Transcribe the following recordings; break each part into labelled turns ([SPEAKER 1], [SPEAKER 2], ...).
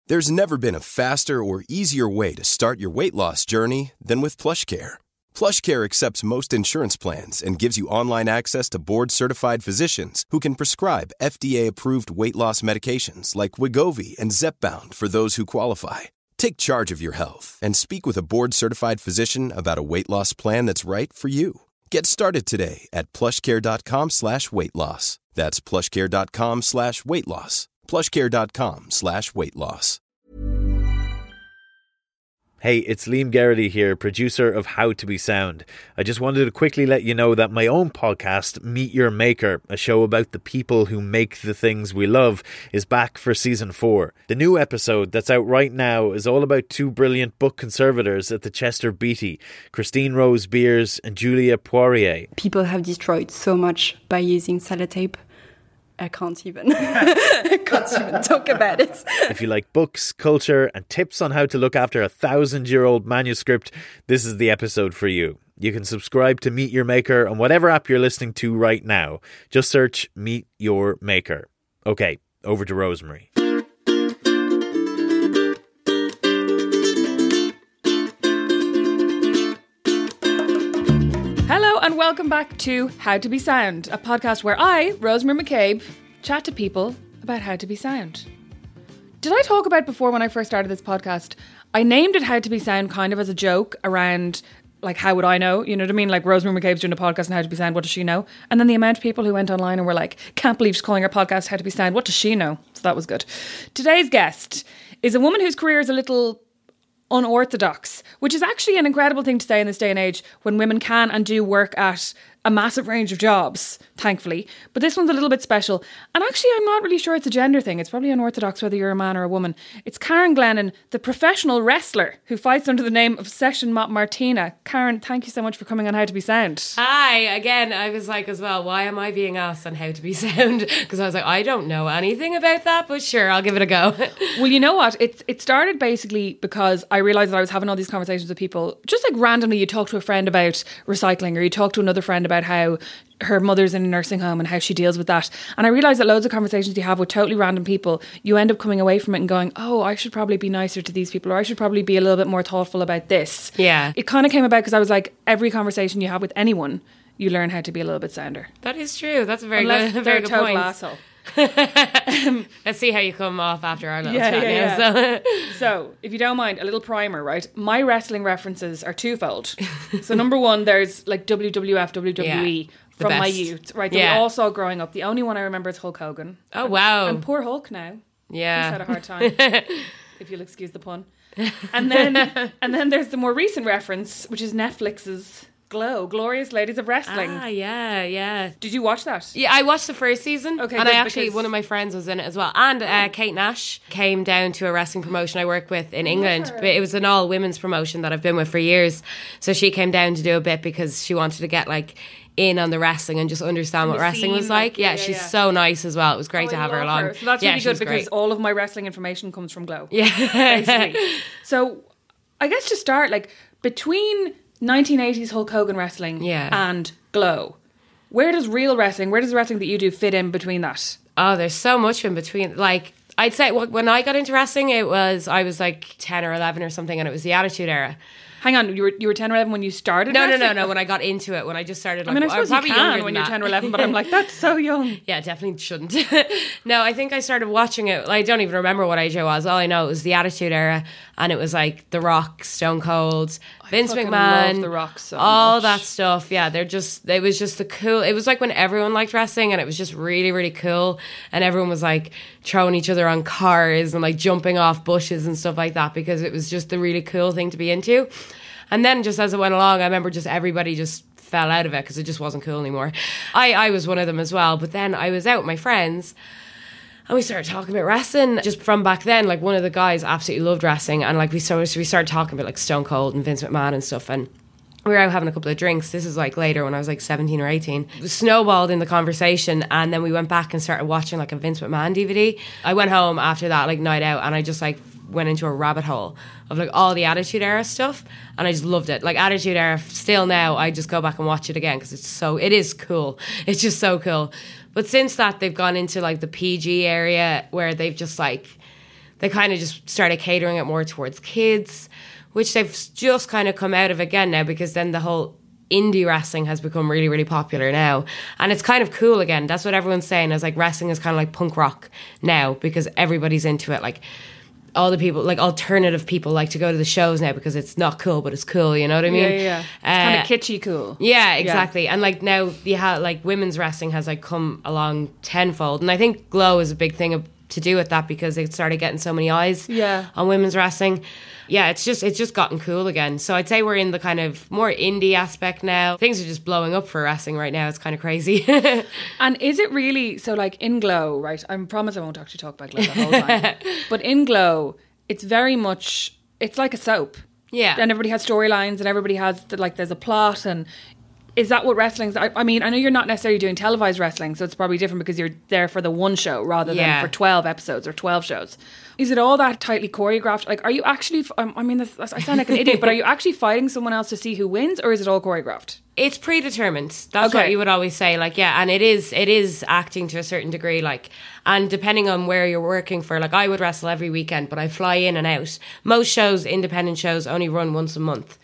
[SPEAKER 1] There's never been a faster or easier way to start your weight loss journey than with PlushCare. PlushCare accepts most insurance plans and gives you online access to board-certified physicians who can prescribe FDA-approved weight loss medications like Wegovy and Zepbound for those who qualify. Take charge of your health and speak with a board-certified physician about a weight loss plan that's right for you. Get started today at plushcare.com/weight-loss. That's plushcare.com/weight-loss. plushcare.com/weight-loss.
[SPEAKER 2] Hey, it's Liam Geraghty here, producer of How to Be Sound. I just wanted to quickly let you know that my own podcast, Meet Your Maker, a show about the people who make the things we love, is back for season 4. The new episode that's out right now is all about two brilliant book conservators at the Chester Beatty, Christine Rose Beers and Julia Poirier.
[SPEAKER 3] People have destroyed so much by using sellotape. I can't even talk about it.
[SPEAKER 2] If you like books, culture, and tips on how to look after a 1,000-year-old manuscript, this is the episode for you. You can subscribe to Meet Your Maker on whatever app you're listening to right now. Just search Meet Your Maker. Okay, over to Rosemary.
[SPEAKER 4] Hello and welcome back to How to Be Sound, a podcast where I, Rosemary McCabe, chat to people about how to be sound. Did I talk about before when I first started this podcast? I named it How to Be Sound kind of as a joke around, like, how would I know? You know what I mean? Like, Rosemary McCabe's doing a podcast on How to Be Sound, what does she know? And then the amount of people who went online and were like, can't believe she's calling her podcast How to Be Sound, what does she know? So that was good. Today's guest is a woman whose career is a little unorthodox, which is actually an incredible thing to say in this day and age when women can and do work at a massive range of jobs, thankfully. But this one's a little bit special. And actually, I'm not really sure it's a gender thing. It's probably unorthodox whether you're a man or a woman. It's Karen Glennon, the professional wrestler who fights under the name of Session Martina. Karen, thank you so much for coming on How to Be Sound.
[SPEAKER 5] Hi, again, I was like as well, why am I being asked on How to Be Sound? Because I was like, I don't know anything about that, but sure, I'll give it a go.
[SPEAKER 4] Well, you know what? It started basically because I realised that I was having all these conversations with people, just like randomly you talk to a friend about recycling or you talk to another friend about how her mother's in a nursing home and how she deals with that. And I realised that loads of conversations you have with totally random people, you end up coming away from it and going, oh, I should probably be nicer to these people, or I should probably be a little bit more thoughtful about this.
[SPEAKER 5] Yeah.
[SPEAKER 4] It kind of came about because I was like, every conversation you have with anyone, you learn how to be a little bit sounder.
[SPEAKER 5] That is true. That's a very
[SPEAKER 4] Unless
[SPEAKER 5] good,
[SPEAKER 4] they're
[SPEAKER 5] very
[SPEAKER 4] a
[SPEAKER 5] good
[SPEAKER 4] total
[SPEAKER 5] point.
[SPEAKER 4] asshole.
[SPEAKER 5] Let's see how you come off after our little chat.
[SPEAKER 4] Yeah. So, if you don't mind, a little primer, right? My wrestling references are twofold. So, number one, there's like WWF, WWE from my youth, right? That we all saw growing up. The only one I remember is Hulk Hogan.
[SPEAKER 5] Oh, wow.
[SPEAKER 4] And poor Hulk now.
[SPEAKER 5] Yeah.
[SPEAKER 4] He's had a hard time, if you'll excuse the pun. And then there's the more recent reference, which is Netflix's Glow, Glorious Ladies of Wrestling.
[SPEAKER 5] Ah, yeah.
[SPEAKER 4] Did you watch that?
[SPEAKER 5] Yeah, I watched the first season.
[SPEAKER 4] Okay,
[SPEAKER 5] and
[SPEAKER 4] good,
[SPEAKER 5] I actually,
[SPEAKER 4] because
[SPEAKER 5] one of my friends was in it as well. And Kate Nash came down to a wrestling promotion I work with in England. But it was an all women's promotion that I've been with for years. So she came down to do a bit because she wanted to get like in on the wrestling and just understand what wrestling was like. Yeah, she's so nice as well. It was great to have her along.
[SPEAKER 4] So that's really good because all of my wrestling information comes from Glow.
[SPEAKER 5] Yeah.
[SPEAKER 4] Basically. So I guess to start, like, between 1980s Hulk Hogan wrestling and Glow, where does the wrestling that you do fit in between that?
[SPEAKER 5] Oh, there's so much in between. Like, I'd say when I got into wrestling, I was like 10 or 11 or something, and it was the Attitude Era.
[SPEAKER 4] Hang on, you were 10 or 11 when you started wrestling?
[SPEAKER 5] No, when I got into it, when I just started. Like,
[SPEAKER 4] I mean, I suppose
[SPEAKER 5] probably
[SPEAKER 4] you can when you're 10 or 11, but I'm like, that's so young.
[SPEAKER 5] Yeah, definitely shouldn't. No, I think I started watching it. I don't even remember what age I was. All I know, it was the Attitude Era, and it was like The Rock, Stone Cold, Vince McMahon,
[SPEAKER 4] love The Rock so
[SPEAKER 5] all
[SPEAKER 4] much.
[SPEAKER 5] that stuff. Yeah, it was just the cool. It was like when everyone liked wrestling, and it was just really, really cool, and everyone was like throwing each other on cars and like jumping off bushes and stuff like that because it was just the really cool thing to be into. And then just as it went along, I remember just everybody just fell out of it because it just wasn't cool anymore. I was one of them as well. But then I was out with my friends and we started talking about wrestling. Just from back then, like one of the guys absolutely loved wrestling. And like we started talking about like Stone Cold and Vince McMahon and stuff. And we were out having a couple of drinks. This is like later when I was like 17 or 18. It snowballed in the conversation, and then we went back and started watching like a Vince McMahon DVD. I went home after that like night out, and I just like went into a rabbit hole of like all the Attitude Era stuff, and I just loved it. Like Attitude Era, still now I just go back and watch it again because it is cool. It's just so cool. But since that, they've gone into like the PG area where they've just like they kind of just started catering it more towards kids, which they've just kind of come out of again now, because then the whole indie wrestling has become really, really popular now. And it's kind of cool again. That's what everyone's saying, is like wrestling is kind of like punk rock now, because everybody's into it. Like all the people, like alternative people, like to go to the shows now because it's not cool, but it's cool. You know what I mean?
[SPEAKER 4] Yeah. It's kind of kitschy cool.
[SPEAKER 5] Yeah, exactly. Yeah. And like now you have like women's wrestling has like come along tenfold. And I think Glow is a big thing to do with that, because they started getting so many eyes on women's wrestling. Yeah, it's just gotten cool again. So I'd say we're in the kind of more indie aspect now. Things are just blowing up for wrestling right now. It's kind of crazy.
[SPEAKER 4] And is it really, so like in Glow, right? I promise I won't actually talk about Glow the whole time. But in Glow, it's very much, it's like a soap.
[SPEAKER 5] Yeah.
[SPEAKER 4] And everybody has storylines and everybody has, like, there's a plot. And is that what wrestling's, I mean, I know you're not necessarily doing televised wrestling, so it's probably different because you're there for the one show rather than for 12 episodes or 12 shows. Is it all that tightly choreographed? Like, are you actually, I mean, I sound like an idiot, but are you actually fighting someone else to see who wins, or is it all choreographed?
[SPEAKER 5] It's predetermined. That's what you would always say. Like, yeah, and it is acting to a certain degree. Like, and depending on where you're working for, like I would wrestle every weekend, but I fly in and out. Most shows, independent shows, only run once a month.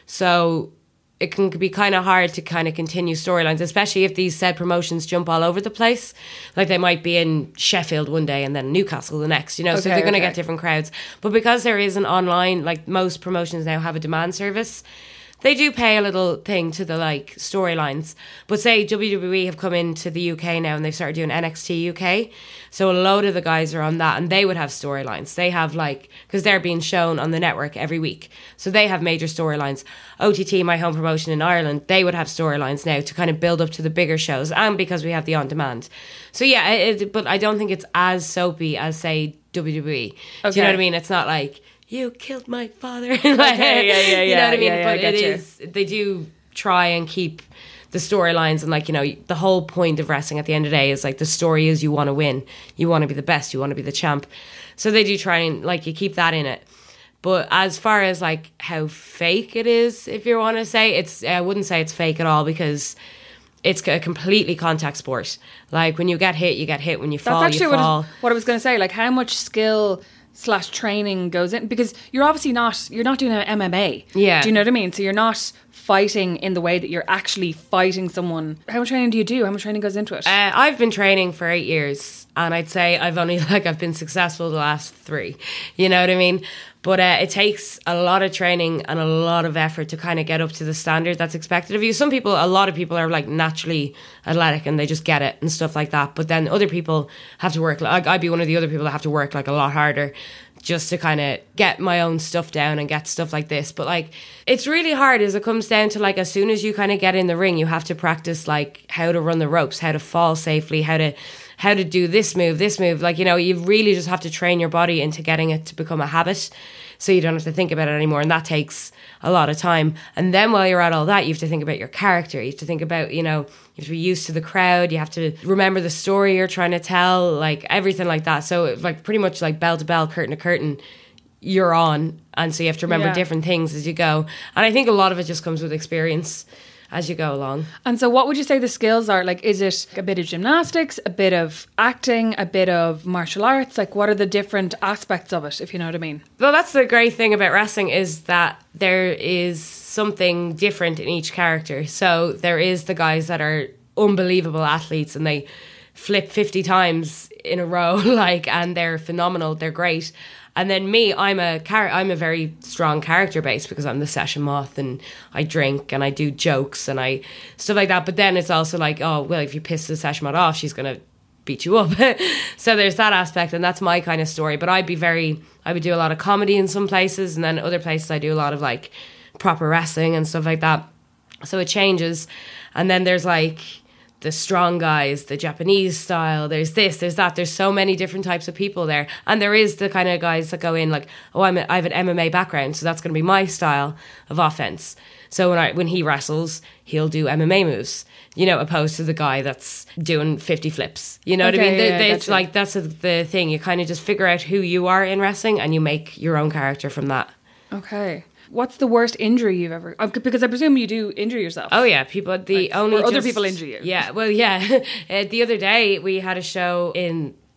[SPEAKER 5] So it can be kind of hard to kind of continue storylines, especially if these said promotions jump all over the place. Like they might be in Sheffield one day and then Newcastle the next, you know, so they're going to get different crowds. But because there is an online, like most promotions now have a demand service, they do pay a little thing to the like storylines. But say WWE have come into the UK now and they've started doing NXT UK. So a load of the guys are on that and they would have storylines. They have like, because they're being shown on the network every week. So they have major storylines. OTT, my home promotion in Ireland, they would have storylines now to kind of build up to the bigger shows, and because we have the on demand. So yeah, but I don't think it's as soapy as say WWE. Okay. Do you know what I mean? It's not like, you killed my father. Like,
[SPEAKER 4] yeah.
[SPEAKER 5] You know what I mean? But
[SPEAKER 4] it
[SPEAKER 5] is, they do try and keep the storylines, and like, you know, the whole point of wrestling at the end of the day is like the story is you want to win. You want to be the best. You want to be the champ. So they do try and like you keep that in it. But as far as like how fake it is, if you want to say, I wouldn't say it's fake at all, because it's a completely contact sport. Like when you get hit, you get hit. When you fall,
[SPEAKER 4] That's actually
[SPEAKER 5] you fall.
[SPEAKER 4] What I was going to say. Like how much skill / training goes in, because you're obviously you're not doing an MMA.
[SPEAKER 5] Yeah.
[SPEAKER 4] Do you know what I mean? So you're not fighting in the way that you're actually fighting someone. How much training do you do? How much training goes into it?
[SPEAKER 5] I've been training for 8 years, and I'd say I've been successful the last 3. You know what I mean? But it takes a lot of training and a lot of effort to kind of get up to the standard that's expected of you. A lot of people are like naturally athletic and they just get it and stuff like that. But then other people have to work. Like I'd be one of the other people that have to work like a lot harder just to kind of get my own stuff down and get stuff like this. But like, it's really hard as it comes down to like, as soon as you kind of get in the ring, you have to practice like how to run the ropes, how to fall safely, how to do this move. Like, you know, you really just have to train your body into getting it to become a habit, so you don't have to think about it anymore. And that takes a lot of time. And then while you're at all that, you have to think about your character. You have to think about, you know, you have to be used to the crowd. You have to remember the story you're trying to tell, like everything like that. So like pretty much like bell to bell, curtain to curtain, you're on. And so you have to remember different things as you go. And I think a lot of it just comes with experience as you go along. And
[SPEAKER 4] so what would you say the skills are? Like, is it a bit of gymnastics, a bit of acting, a bit of martial arts? Like, what are the different aspects of it, if you know what I mean?
[SPEAKER 5] Well, that's the great thing about wrestling, is that there is something different in each character. So there is the guys that are unbelievable athletes and they flip 50 times in a row, like, and they're phenomenal, they're great. And then me, I'm a very strong character base, because I'm the session moth and I drink and I do jokes and I stuff like that. But then it's also like, oh, well, if you piss the session moth off, she's going to beat you up. So there's that aspect, and that's my kind of story. But I would do a lot of comedy in some places, and then other places I do a lot of like proper wrestling and stuff like that. So it changes. And then there's like the strong guys, the Japanese style, there's this, there's that. There's so many different types of people there. And there is the kind of guys that go in like, oh, I have an MMA background, so that's going to be my style of offense. So when he wrestles, he'll do MMA moves, you know, opposed to the guy that's doing 50 flips. You know what I mean? It's like, that's the thing. You kind of just figure out who you are in wrestling and you make your own character from that.
[SPEAKER 4] Okay. What's the worst injury you've ever... Because I presume you do injure yourself.
[SPEAKER 5] Oh, yeah. People... Or
[SPEAKER 4] other people injure you.
[SPEAKER 5] Yeah. Well, yeah. The other day, we had a show in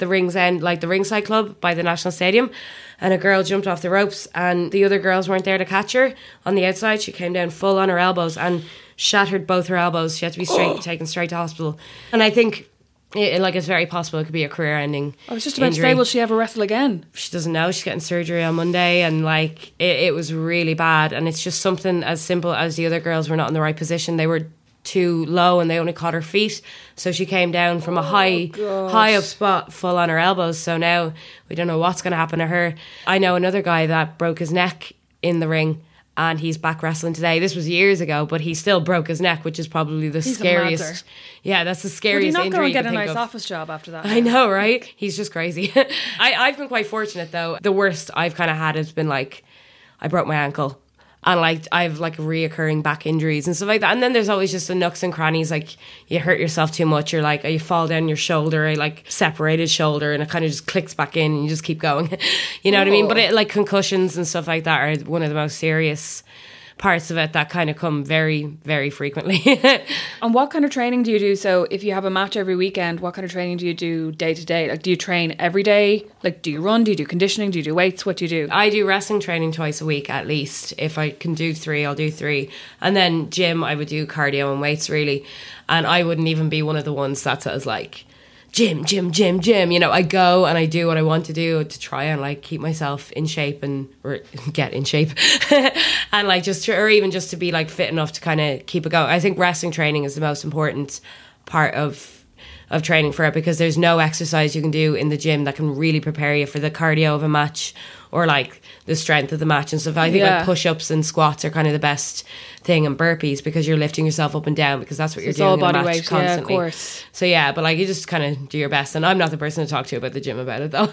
[SPEAKER 5] the Rings End, like the Ringside Club by the National Stadium, and a girl jumped off the ropes and the other girls weren't there to catch her on the outside. She came down full on her elbows and shattered both her elbows. She had to be taken straight to hospital. And I think it's very possible it could be a career-ending
[SPEAKER 4] I was just about to say, will she ever wrestle again?
[SPEAKER 5] She doesn't know. She's getting surgery on Monday, and like it was really bad. And it's just something as simple as the other girls were not in the right position. They were too low and they only caught her feet, so she came down from a high up spot full on her elbows. So now we don't know what's going to happen to her. I know another guy that broke his neck in the ring and he's back wrestling today. This was years ago, but he still broke his neck, which is probably the scariest. Yeah, that's the scariest injury.
[SPEAKER 4] Would he not go and get a nice office job after that?
[SPEAKER 5] I know, right? He's just crazy. I've been quite fortunate though. The worst I've kind of had has been like I broke my ankle. And like I've like reoccurring back injuries and stuff like that. And then there's always just the nooks and crannies, like you hurt yourself too much, or like you fall down your shoulder, a like separated shoulder, and it kind of just clicks back in and you just keep going. You know what I mean? But it, like concussions and stuff like that are one of the most serious parts of it that kind of come very, very frequently.
[SPEAKER 4] And what kind of training do you do? So if you have a match every weekend, what kind of training do you do day to day? Like, do you train every day? Like, do you run? Do you do conditioning? Do you do weights? What do you do?
[SPEAKER 5] I do wrestling training twice a week at least. If I can do 3, I'll do 3. And then gym, I would do cardio and weights really. And I wouldn't even be one of the ones that says like, gym. You know, I go and I do what I want to do to try and like keep myself in shape or get in shape, and like or even just to be like fit enough to kind of keep it going. I think wrestling training is the most important part of training for it, because there's no exercise you can do in the gym that can really prepare you for the cardio of a match or like the strength of the match and stuff. I think like push-ups and squats are kind of the best thing, and burpees, because you're lifting yourself up and down, because that's what you're doing in a match constantly. Yeah, of course. So yeah, but like you just kind of do your best, and I'm not the person to talk to about the gym about it though.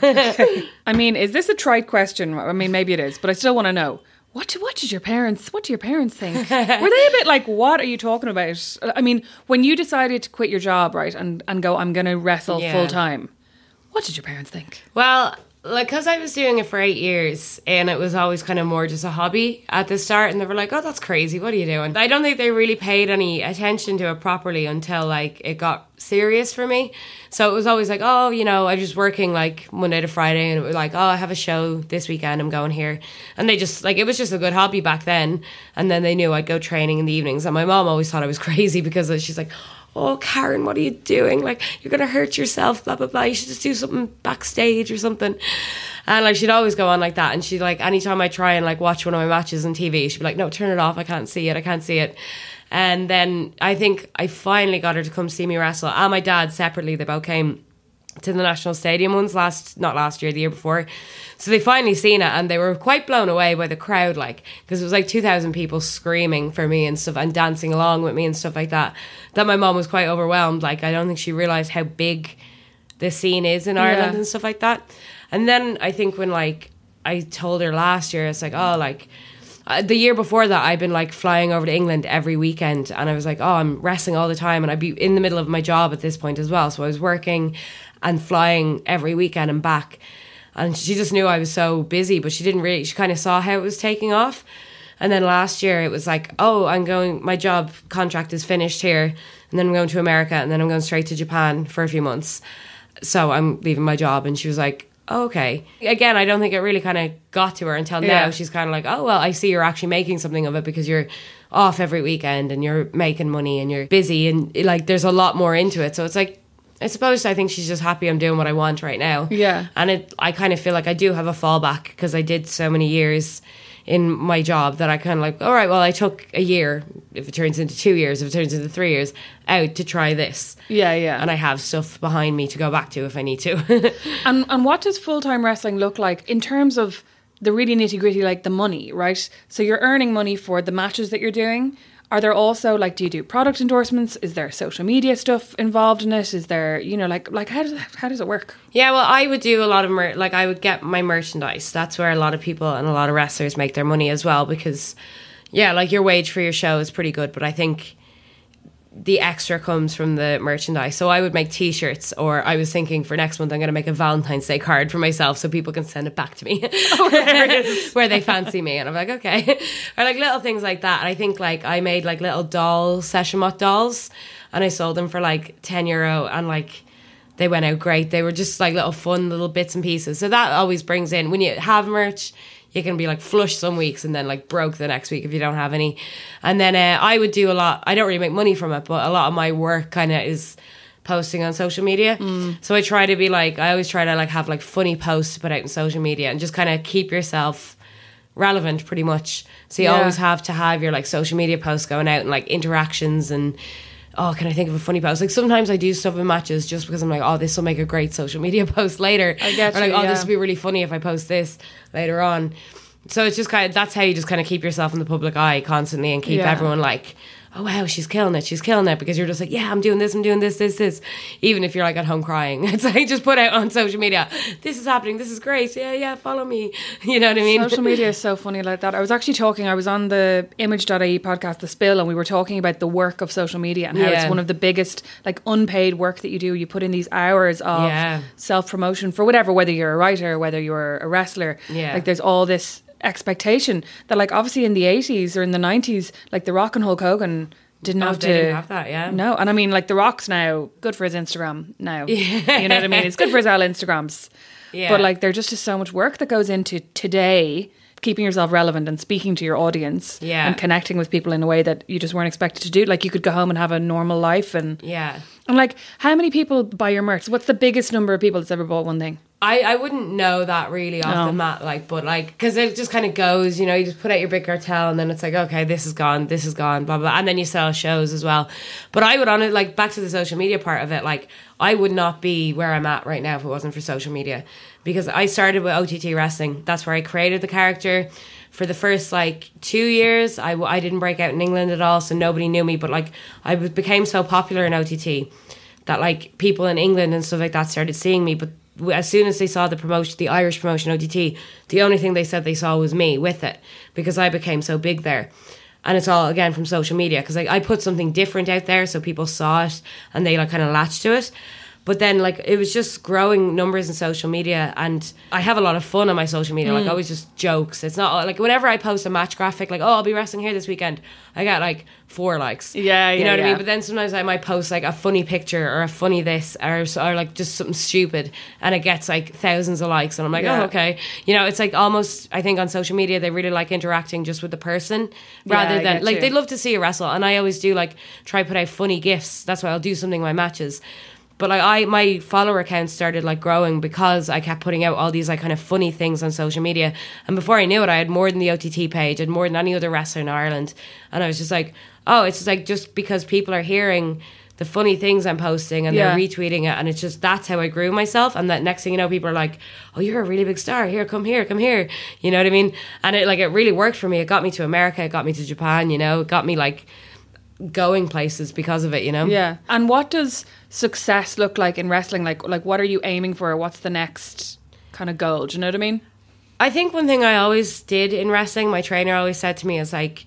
[SPEAKER 4] I mean, is this a trite question? I mean, maybe it is, but I still want to know. What do your parents think? Were they a bit like, what are you talking about? I mean, when you decided to quit your job, right, and go, I'm going to wrestle full time, what did your parents think?
[SPEAKER 5] Well, like, because I was doing it for 8 years and it was always kind of more just a hobby at the start, and they were like, oh, that's crazy, what are you doing? I don't think they really paid any attention to it properly until like it got serious for me. So it was always like, oh, you know, I was working like Monday to Friday, and it was like, oh, I have a show this weekend, I'm going here. And they just like, it was just a good hobby back then. And then they knew I'd go training in the evenings, and my mom always thought I was crazy because she's like, oh, Karen, what are you doing? Like, you're going to hurt yourself, blah, blah, blah. You should just do something backstage or something. And like, she'd always go on like that. And she'd like, anytime I try and like watch one of my matches on TV, she'd be like, no, turn it off. I can't see it. And then I think I finally got her to come see me wrestle. And my dad separately, they both came to the National Stadium ones not last year, the year before. So they finally seen it, and they were quite blown away by the crowd, like, because it was like 2,000 people screaming for me and stuff and dancing along with me and stuff like that my mom was quite overwhelmed. Like, I don't think she realised how big the scene is in Ireland and stuff like that. And then I think when like I told her last year, it's like, oh, like the year before that I'd been like flying over to England every weekend, and I was like, oh, I'm wrestling all the time, and I'd be in the middle of my job at this point as well, so I was working and flying every weekend and back. And she just knew I was so busy, but she kind of saw how it was taking off. And then last year it was like, oh, my job contract is finished here, and then I'm going to America, and then I'm going straight to Japan for a few months. So I'm leaving my job. And she was like, oh, okay. Again, I don't think it really kind of got to her until now. She's kind of like, oh, well, I see you're actually making something of it, because you're off every weekend and you're making money and you're busy, and like there's a lot more into it. So it's like, I think she's just happy I'm doing what I want right now. Yeah. And I kind of feel like I do have a fallback, because I did so many years in my job that I kind of like, all right, well, I took a year, if it turns into 2 years, if it turns into 3 years, out to try this. Yeah. And I have stuff behind me to go back to if I need to.
[SPEAKER 4] And what does full-time wrestling look like in terms of the really nitty-gritty, like the money, right? So you're earning money for the matches that you're doing. Are there also, like, do you do product endorsements? Is there social media stuff involved in it? Is there, you know, like how does it work?
[SPEAKER 5] Yeah, well, I would do a lot of I would get my merchandise. That's where a lot of people and a lot of wrestlers make their money as well, because, yeah, like your wage for your show is pretty good, but I think the extra comes from the merchandise. So I would make t-shirts, or I was thinking for next month I'm going to make a Valentine's Day card for myself so people can send it back to me where they fancy me, and I'm like, okay. Or like little things like that. And I think like I made like little session mott dolls, and I sold them for like €10, and like they went out great. They were just like little fun little bits and pieces. So that always brings in, when you have merch, you can be like flush some weeks and then like broke the next week if you don't have any. And then I would do a lot. I don't really make money from it, but a lot of my work kind of is posting on social media. So I try to be like, I always try to like have like funny posts to put out in social media and just kind of keep yourself relevant pretty much. So you always have to have your like social media posts going out and like interactions and, oh, can I think of a funny post? Like sometimes I do stuff in matches just because I'm like, oh, this will make a great social media post later.
[SPEAKER 4] I get
[SPEAKER 5] or like,
[SPEAKER 4] you,
[SPEAKER 5] oh, this will be really funny if I post this later on. So it's just kind of, that's how you just kind of keep yourself in the public eye constantly and keep everyone like, oh wow, she's killing it, because you're just like, yeah, I'm doing this, this. Even if you're like at home crying, it's like just put out on social media, this is happening, this is great, yeah, follow me. You know what I mean?
[SPEAKER 4] Social media is so funny like that. I was on the Image.ie podcast, The Spill, and we were talking about the work of social media and how it's one of the biggest like unpaid work that you do. You put in these hours of self-promotion for whatever, whether you're a writer, whether you're a wrestler. Like there's all this expectation that like obviously in the 80s or in the 90s, like The Rock and Hulk Hogan didn't have
[SPEAKER 5] that.
[SPEAKER 4] No, and I mean like The Rock's now good for his Instagram now. You know what I mean? It's good for his all Instagrams. But like there just is so much work that goes into today keeping yourself relevant and speaking to your audience and connecting with people in a way that you just weren't expected to do. Like you could go home and have a normal life and like how many people buy your merch? What's the biggest number of people that's ever bought one thing?
[SPEAKER 5] I wouldn't know that really off the mat, like, but like, because it just kind of goes, you know, you just put out your big cartel and then it's like, okay, this is gone, blah, blah, and then you sell shows as well. But I would, on it, like, back to the social media part of it, like, I would not be where I'm at right now if it wasn't for social media, because I started with OTT wrestling. That's where I created the character. For the first like 2 years, I didn't break out in England at all, so nobody knew me, but like I became so popular in OTT that like people in England and stuff like that started seeing me. But as soon as they saw the Irish promotion OTT, the only thing they said they saw was me with it, because I became so big there. And it's all, again, from social media, because like I put something different out there so people saw it and they like kind of latched to it. But then, like, it was just growing numbers in social media, and I have a lot of fun on my social media. Like, always just jokes. It's not like whenever I post a match graphic, like, oh, I'll be wrestling here this weekend, I get like 4 likes. You know what I mean? But then sometimes I might post like a funny picture or a funny this or like just something stupid, and it gets like thousands of likes, and I'm like, oh, okay. You know, it's like almost, I think on social media they really like interacting just with the person rather than like they'd love to see a wrestle, and I always do like try put out funny gifs. That's why I'll do something in my matches. But like my follower account started like growing because I kept putting out all these like kind of funny things on social media. And before I knew it, I had more than the OTT page, I had more than any other wrestler in Ireland. And I was just like, oh, it's just like just because people are hearing the funny things I'm posting and they're retweeting it, and it's just, that's how I grew myself. And that next thing you know, people are like, oh, you're a really big star, come here, you know what I mean? And it really worked for me. It got me to America, it got me to Japan, you know, it got me like going places because of it, you know.
[SPEAKER 4] And what does success look like in wrestling? Like what are you aiming for? What's the next kind of goal? Do you know what I mean?
[SPEAKER 5] I think one thing I always did in wrestling, my trainer always said to me, is like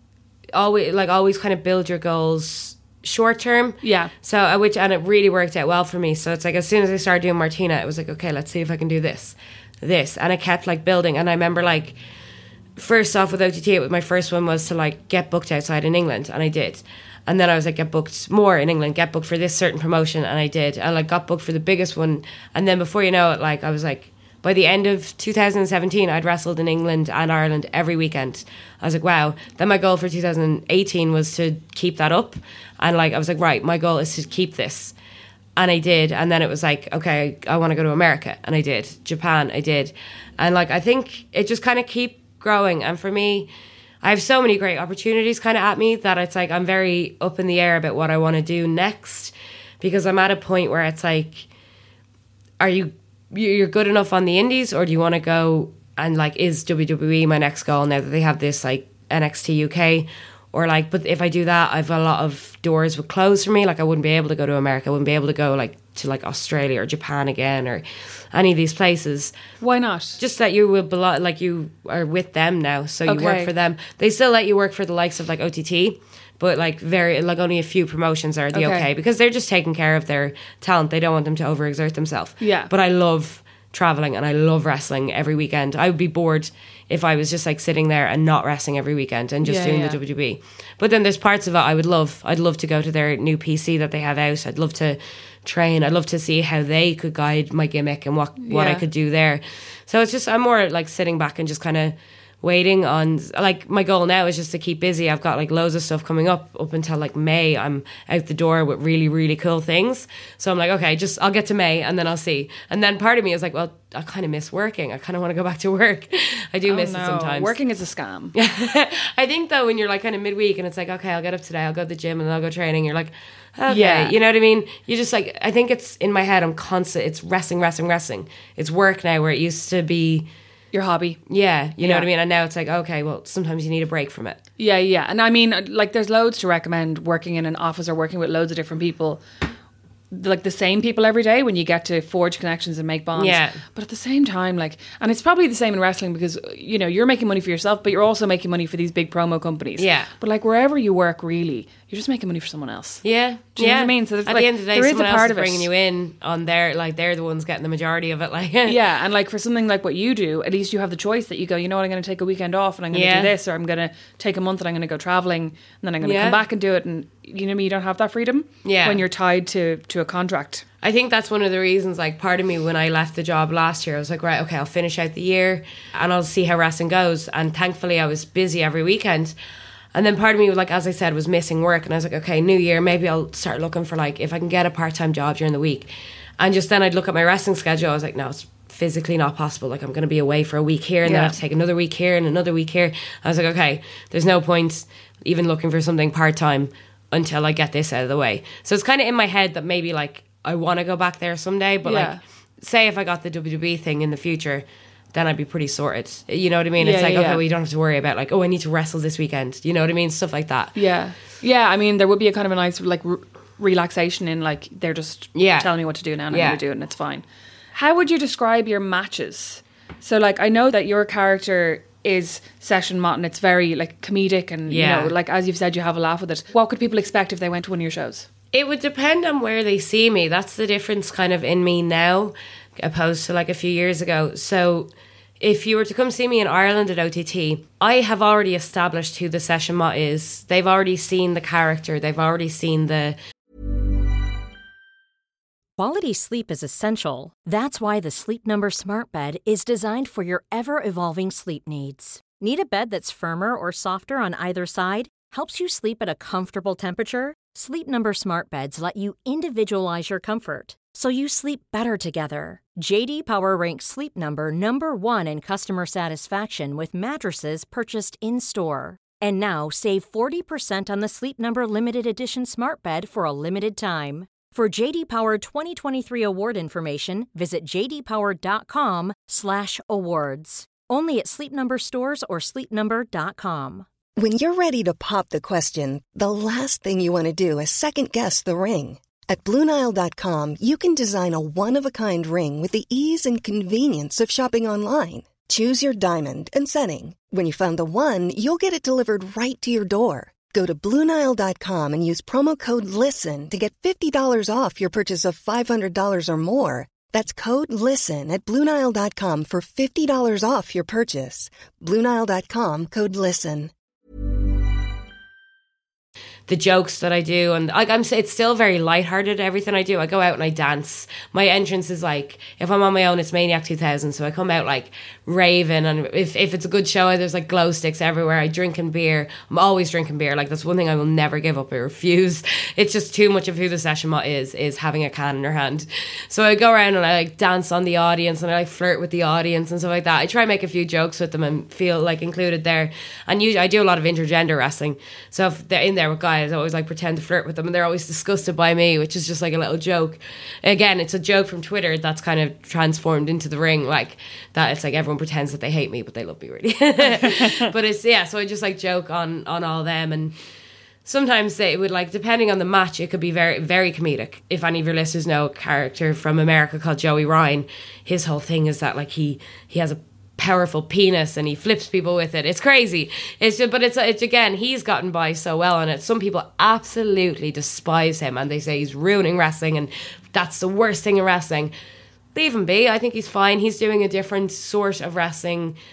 [SPEAKER 5] always kind of build your goals short term. So and it really worked out well for me. So it's like as soon as I started doing Martina, it was like, okay, let's see if I can do this, and it kept like building. And I remember like first off with OTT, my first one was to like get booked outside in England, and I did. And then I was like, get booked more in England, get booked for this certain promotion, and I did. And like got booked for the biggest one. And then before you know it, like I was like, by the end of 2017, I'd wrestled in England and Ireland every weekend. I was like, wow. Then my goal for 2018 was to keep that up. And like I was like, right, my goal is to keep this. And I did. And then it was like, okay, I want to go to America. And I did. Japan, I did. And like I think it just kind of keep growing. And for me, I have so many great opportunities kind of at me that it's like I'm very up in the air about what I want to do next, because I'm at a point where it's like, are you're good enough on the indies, or do you want to go and like, is WWE my next goal now that they have this like NXT UK? Or like, but if I do that, I've a lot of doors would close for me. Like I wouldn't be able to go to America, I wouldn't be able to go like to like Australia or Japan again, or any of these places.
[SPEAKER 4] Why not?
[SPEAKER 5] Just that you will belong, like you are with them now, so you work for them. They still let you work for the likes of like OTT, but like only a few promotions are the okay, because they're just taking care of their talent. They don't want them to overexert themselves. But I love traveling and I love wrestling every weekend. I would be bored if I was just like sitting there and not wrestling every weekend and just doing the WWE. But then there's parts of it I would love. I'd love to go to their new PC that they have out. I'd love to train. I'd love to see how they could guide my gimmick and what I could do there. So it's just, I'm more like sitting back and just kind of waiting on, like, my goal now is just to keep busy. I've got like loads of stuff coming up until like May. I'm out the door with really, really cool things. So I'm like, okay, I'll get to May and then I'll see. And then part of me is like, well, I kind of miss working. I kind of want to go back to work. I do miss it sometimes.
[SPEAKER 4] Working is a scam.
[SPEAKER 5] I think though, when you're like kind of midweek and it's like, okay, I'll get up today, I'll go to the gym and then I'll go training. You're like, okay, you know what I mean? You just like, I think it's in my head, I'm constant. It's resting. It's work now, where it used to be
[SPEAKER 4] your hobby.
[SPEAKER 5] Yeah, you know what I mean? And now it's like, okay, well, sometimes you need a break from it.
[SPEAKER 4] Yeah. And I mean, like, there's loads to recommend working in an office or working with loads of different people. Like the same people every day, when you get to forge connections and make bonds.
[SPEAKER 5] Yeah.
[SPEAKER 4] But at the same time, like, and it's probably the same in wrestling, because, you know, you're making money for yourself, but you're also making money for these big promo companies.
[SPEAKER 5] Yeah.
[SPEAKER 4] But like, wherever you work, really, you're just making money for someone else.
[SPEAKER 5] Yeah.
[SPEAKER 4] Do you know what I mean? So
[SPEAKER 5] at the end of the day, someone else is bringing you in on their, like, they're the ones getting the majority of it. Like,
[SPEAKER 4] yeah. And like, for something like what you do, at least you have the choice that you go, you know what, I'm going to take a weekend off and I'm going to do this, or I'm going to take a month and I'm going to go traveling and then I'm going to come back and do it. And you know what I mean? You don't have that freedom when you're tied to a contract.
[SPEAKER 5] I think that's one of the reasons, like, part of me, when I left the job last year, I was like, right, okay, I'll finish out the year and I'll see how wrestling goes. And thankfully I was busy every weekend. And then part of me, like, as I said, was missing work. And I was like, okay, new year, maybe I'll start looking for, like, if I can get a part-time job during the week. And just then I'd look at my wrestling schedule. I was like, no, it's physically not possible. Like, I'm going to be away for a week here and then I have to take another week here and another week here. I was like, okay, there's no point even looking for something part-time until I get this out of the way. So it's kind of in my head that maybe, like, I want to go back there someday, but like, say if I got the WWE thing in the future, then I'd be pretty sorted. You know what I mean? It's like, okay, well, you don't have to worry about, like, oh, I need to wrestle this weekend. You know what I mean? Stuff like that.
[SPEAKER 4] Yeah. I mean, there would be a kind of a nice, like, relaxation in, like, they're just telling me what to do now and I'm going to do it and it's fine. How would you describe your matches? So, like, I know that your character is Session Mott and it's very, like, comedic and, you know, like, as you've said, you have a laugh with it. What could people expect if they went to one of your shows?
[SPEAKER 5] It would depend on where they see me. That's the difference kind of in me now, opposed to like a few years ago. So if you were to come see me in Ireland at OTT, I have already established who the Session Mott is. They've already seen the character. They've already seen the...
[SPEAKER 6] Quality sleep is essential. That's why the Sleep Number Smart Bed is designed for your ever-evolving sleep needs. Need a bed that's firmer or softer on either side? Helps you sleep at a comfortable temperature? Sleep Number Smart Beds let you individualize your comfort, so you sleep better together. J.D. Power ranks Sleep Number #1 in customer satisfaction with mattresses purchased in-store. And now, save 40% on the Sleep Number Limited Edition Smart Bed for a limited time. For J.D. Power 2023 award information, visit jdpower.com/awards. Only at Sleep Number stores or sleepnumber.com.
[SPEAKER 7] When you're ready to pop the question, the last thing you want to do is second-guess the ring. At BlueNile.com, you can design a one-of-a-kind ring with the ease and convenience of shopping online. Choose your diamond and setting. When you find the one, you'll get it delivered right to your door. Go to BlueNile.com and use promo code LISTEN to get $50 off your purchase of $500 or more. That's code LISTEN at BlueNile.com for $50 off your purchase. BlueNile.com, code LISTEN.
[SPEAKER 5] The jokes that I do, and it's still very lighthearted, everything I do. I go out and I dance. My entrance is like, if I'm on my own, it's Maniac 2000, so I come out like raving, and if it's a good show, there's like glow sticks everywhere. I drinking beer. I'm always drinking beer. Like, that's one thing I will never give up. I refuse. It's just too much of who the Session Mott is having a can in her hand. So I go around and I like dance on the audience and I like flirt with the audience and stuff like that. I try and make a few jokes with them and feel like included there. And usually I do a lot of intergender wrestling, so if they're in there with guys, I always like pretend to flirt with them and they're always disgusted by me, which is just like a little joke. Again, it's a joke from Twitter that's kind of transformed into the ring, like that. It's like everyone pretends that they hate me but they love me really. But it's, so I just like joke on all them, and sometimes it would, like, depending on the match, it could be very, very comedic. If any of your listeners know a character from America called Joey Ryan, his whole thing is that, like, he has a powerful penis and he flips people with it. It's crazy. It's just, but it's again, he's gotten by so well on it. Some people absolutely despise him and they say he's ruining wrestling and that's the worst thing in wrestling. Leave him be. I think he's fine. He's doing a different sort of wrestling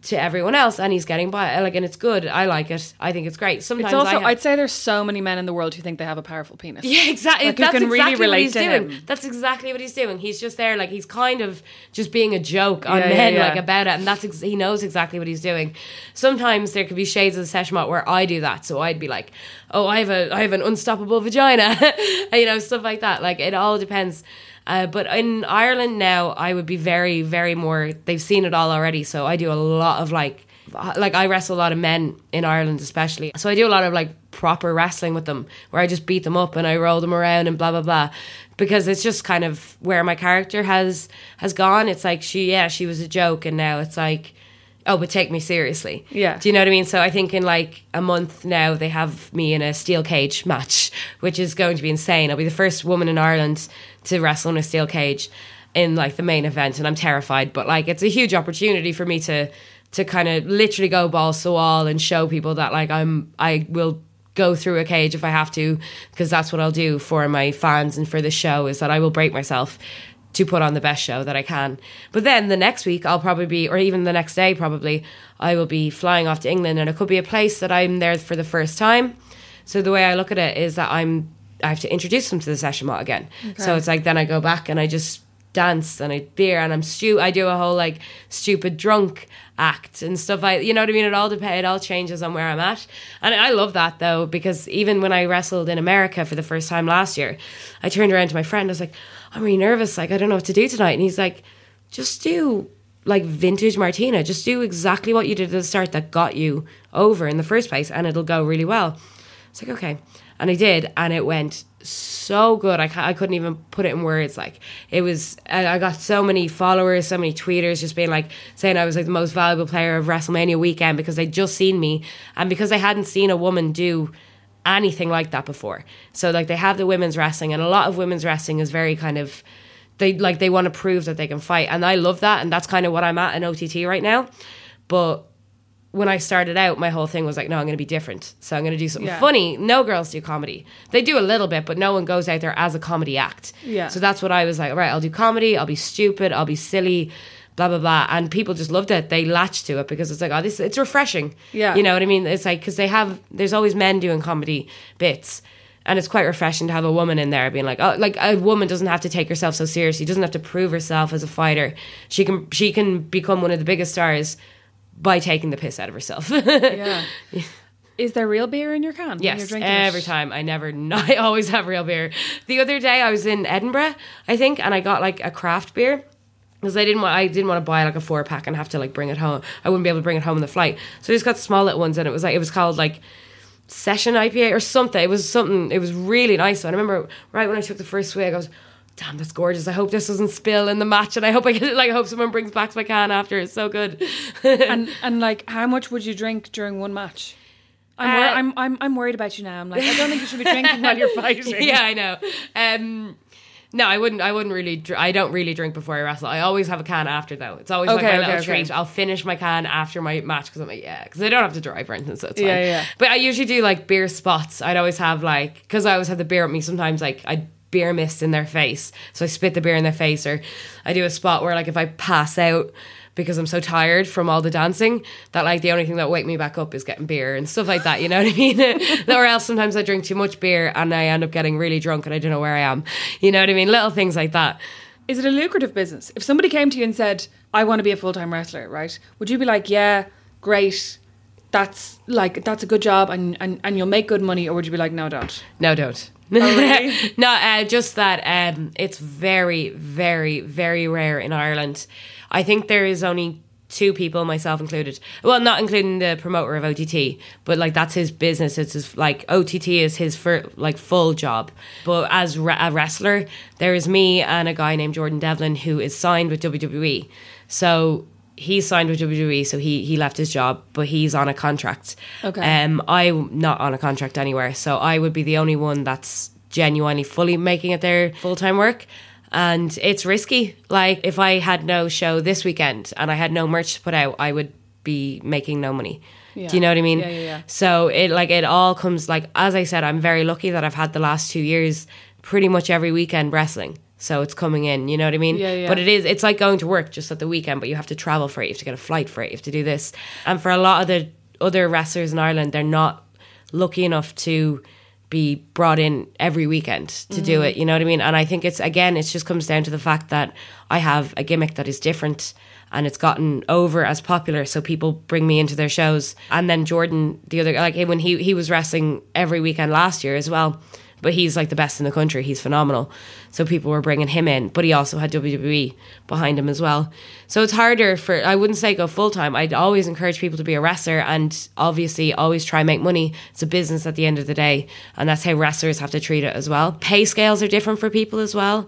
[SPEAKER 5] to everyone else, and he's getting by. Like, and it's good. I like it. I think it's great. Sometimes
[SPEAKER 4] It's also, I'd say there's so many men in the world who think they have a powerful penis.
[SPEAKER 5] Yeah, exactly.
[SPEAKER 4] Like,
[SPEAKER 5] That's
[SPEAKER 4] who can
[SPEAKER 5] exactly
[SPEAKER 4] really
[SPEAKER 5] what
[SPEAKER 4] relate
[SPEAKER 5] he's
[SPEAKER 4] to
[SPEAKER 5] doing.
[SPEAKER 4] him.
[SPEAKER 5] That's exactly what he's doing. He's just there, like, he's kind of just being a joke on
[SPEAKER 4] Yeah,
[SPEAKER 5] men,
[SPEAKER 4] yeah.
[SPEAKER 5] like, about it, and he knows exactly what he's doing. Sometimes there could be shades of the session mot where I do that, so I'd be like, oh, I have an unstoppable vagina, you know, stuff like that. Like, it all depends. But in Ireland now, I would be very, very more. They've seen it all already, so I do a lot of like I wrestle a lot of men in Ireland, especially. So I do a lot of like proper wrestling with them, where I just beat them up and I roll them around and blah blah blah, because it's just kind of where my character has gone. It's like she was a joke, and now it's like, oh, but take me seriously.
[SPEAKER 4] Yeah.
[SPEAKER 5] Do you know what I mean? So I think in like a month now, they have me in a steel cage match, which is going to be insane. I'll be the first woman in Ireland to wrestle in a steel cage in like the main event, and I'm terrified, but like it's a huge opportunity for me to kind of literally go balls to the wall and show people that like I will go through a cage if I have to, because that's what I'll do for my fans and for the show, is that I will break myself to put on the best show that I can. But then the next week I'll probably be, or even the next day probably, I will be flying off to England, and it could be a place that I'm there for the first time. So the way I look at it is that I have to introduce them to the session mot again. Okay. So it's like, then I go back and I just dance and I beer and I do a whole like stupid drunk act and stuff like, you know what I mean? It all changes on where I'm at, and I love that though, because even when I wrestled in America for the first time last year, I turned around to my friend, I was like, I'm really nervous, like I don't know what to do tonight, and he's like, just do like vintage Martina, just do exactly what you did at the start that got you over in the first place, and it'll go really well. It's like, okay. And I did, and it went so good. I couldn't even put it in words. Like, it was, I got so many followers, so many tweeters just being like, saying I was like the most valuable player of WrestleMania weekend, because they'd just seen me, and because I hadn't seen a woman do anything like that before. So like, they have the women's wrestling, and a lot of women's wrestling is very kind of, they want to prove that they can fight, and I love that, and that's kind of what I'm at in OTT right now. But when I started out, my whole thing was like, no, I'm going to be different. So I'm going to do something funny. No girls do comedy. They do a little bit, but no one goes out there as a comedy act. Yeah. So that's what I was like, all right, I'll do comedy, I'll be stupid, I'll be silly, blah, blah, blah. And people just loved it. They latched to it because it's like, oh, it's refreshing. Yeah. You know what I mean? It's like, because there's always men doing comedy bits. And it's quite refreshing to have a woman in there being like, oh, like a woman doesn't have to take herself so seriously, doesn't have to prove herself as a fighter. She can become one of the biggest stars by taking the piss out of herself.
[SPEAKER 4] Yeah. Is there real beer in your can?
[SPEAKER 5] Yes, every time. I always have real beer. The other day I was in Edinburgh, I think, and I got like a craft beer, because I didn't want to buy like a 4-pack and have to like bring it home. I wouldn't be able to bring it home on the flight. So I just got small little ones, and it was called like Session IPA or something. It was really nice. So I remember right when I took the first swig, I was, damn, that's gorgeous. I hope this doesn't spill in the match, and I hope I get it. Like, I hope someone brings back my can after. It's so good.
[SPEAKER 4] and like, how much would you drink during one match? I'm worried about you now. I'm like, I don't think you should be drinking while you're fighting.
[SPEAKER 5] Yeah, I know. No, I wouldn't really. I don't really drink before I wrestle. I always have a can after, though. It's always like my little treat. I'll finish my can after my match, because I'm like, because I don't have to drive or anything, so it's fine. Yeah. But I usually do like beer spots. I'd always have like, because I always have the beer with me. Sometimes like I'd beer mist in their face, so I spit the beer in their face, or I do a spot where like if I pass out because I'm so tired from all the dancing, that like the only thing that will wake me back up is getting beer and stuff like that, you know what I mean? Or else sometimes I drink too much beer and I end up getting really drunk and I don't know where I am, you know what I mean? Little things like that.
[SPEAKER 4] Is it a lucrative business? If somebody came to you and said, I want to be a full-time wrestler, right, would you be like, yeah, great, that's a good job and you'll make good money, or would you be like, no, don't?
[SPEAKER 5] No, don't.
[SPEAKER 4] Oh, really?
[SPEAKER 5] No, just that it's very, very, very rare in Ireland. I think there is only 2 people, myself included. Well, not including the promoter of OTT, but like that's his business. It's his, like, OTT is his full job. But as a wrestler, there is me and a guy named Jordan Devlin who is signed with WWE. So he's signed with WWE, so he left his job, but he's on a contract. Okay. I'm not on a contract anywhere, so I would be the only one that's genuinely fully making it their full-time work. And it's risky. Like, if I had no show this weekend and I had no merch to put out, I would be making no money. Yeah. Do you know what I mean?
[SPEAKER 4] Yeah.
[SPEAKER 5] So it all comes, like, as I said, I'm very lucky that I've had the last 2 years pretty much every weekend wrestling. So it's coming in, you know what I mean?
[SPEAKER 4] Yeah.
[SPEAKER 5] But it's like going to work just at the weekend, but you have to travel for it. You have to get a flight for it. You have to do this. And for a lot of the other wrestlers in Ireland, they're not lucky enough to be brought in every weekend to do it, you know what I mean? And I think it just comes down to the fact that I have a gimmick that is different and it's gotten over as popular, so people bring me into their shows. And then Jordan, the other, like when he was wrestling every weekend last year as well, but he's like the best in the country. He's phenomenal. So people were bringing him in, but he also had WWE behind him as well. So it's harder I wouldn't say go full time. I'd always encourage people to be a wrestler and obviously always try and make money. It's a business at the end of the day. And that's how wrestlers have to treat it as well. Pay scales are different for people as well.